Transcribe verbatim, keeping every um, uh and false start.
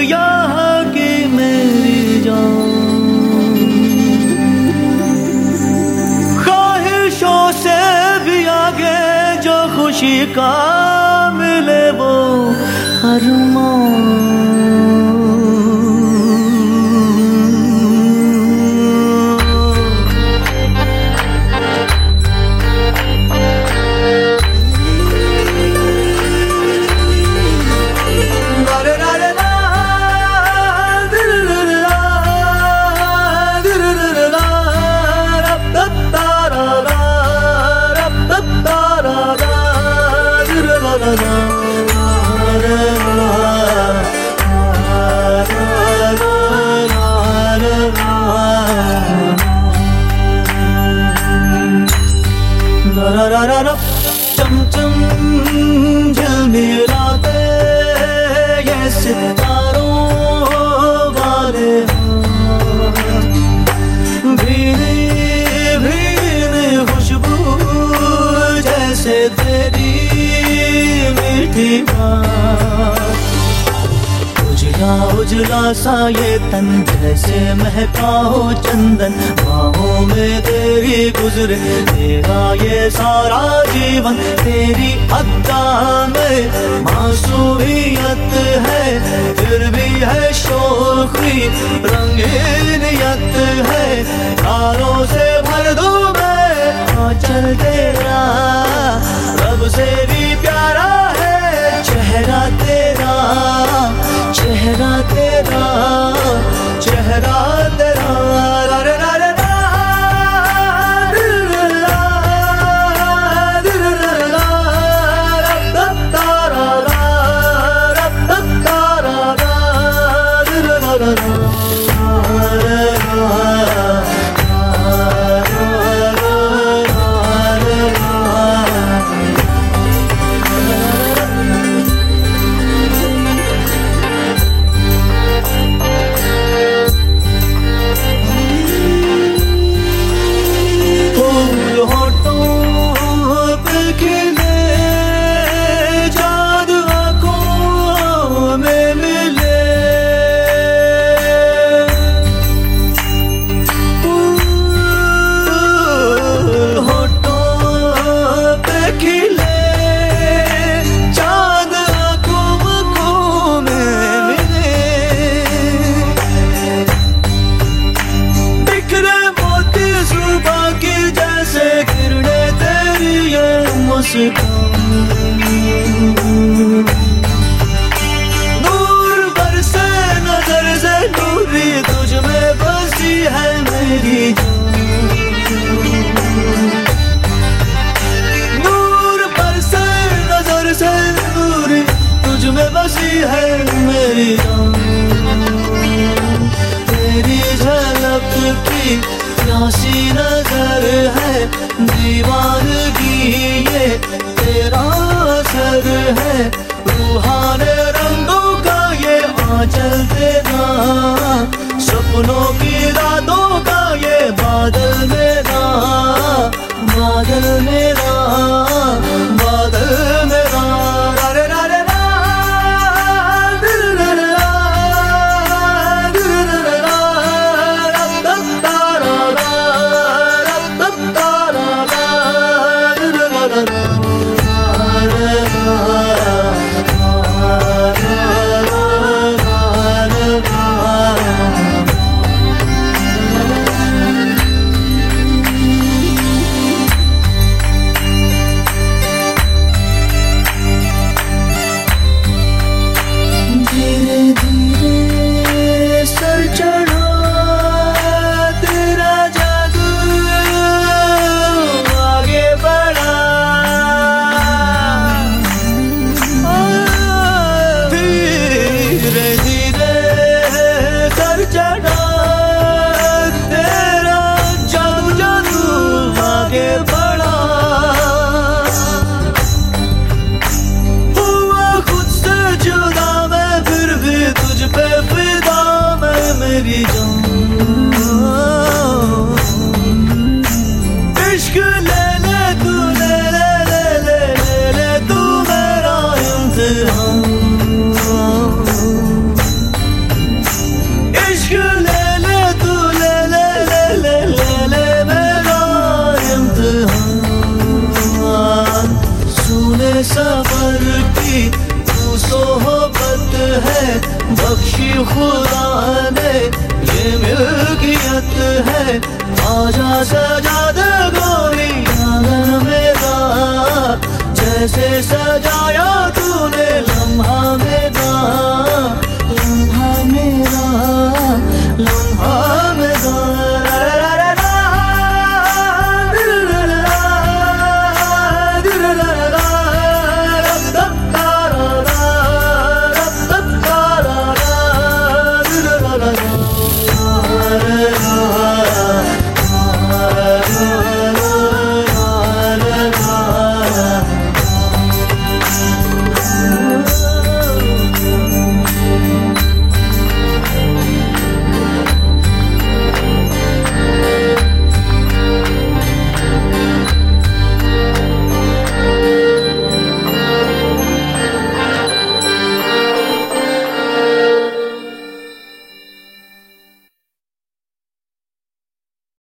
यहाँ की मेरी जान, ख्वाहिशों से भी आगे जो खुशी का मिले वो अरमान। चमचम झिलमिलाते ये सितारों वाले भीनी भीनी खुशबू जैसे तेरी मीठी बात, उजला उजला सा ये तन जैसे महका हो चंदन, बाहों में तेरी गुजरे तेरा ये सारा जीवन, तेरी अद्दा में मासूमियत है फिर भी है शौक़ी रंगीनियत है, तारों से भर दूं मैं आंचल तेरा, रब से भी प्यारा है चेहरा तेरा, चेहरा तेरा, चेहरा तेरा। रे रे रे नूर बरसे नजर से दूरी तुझ में बसी है मेरी जान, नूर बरसे नजर से दूरी तुझ में बसी है मेरी जान, तेरी झलक की प्यासी नजर है दीवानगी ये तेरा असर है, रूहाने रंगों का ये आंचल तेरा, सपनों की रातों का ये बादल मेरा, बादल मेरा, बादल मेरा। रे रे रे बख्शी खुदा ने ये मिल्कियत है। आजा सजा दे गोरी आंगन मेरा, जैसे सजा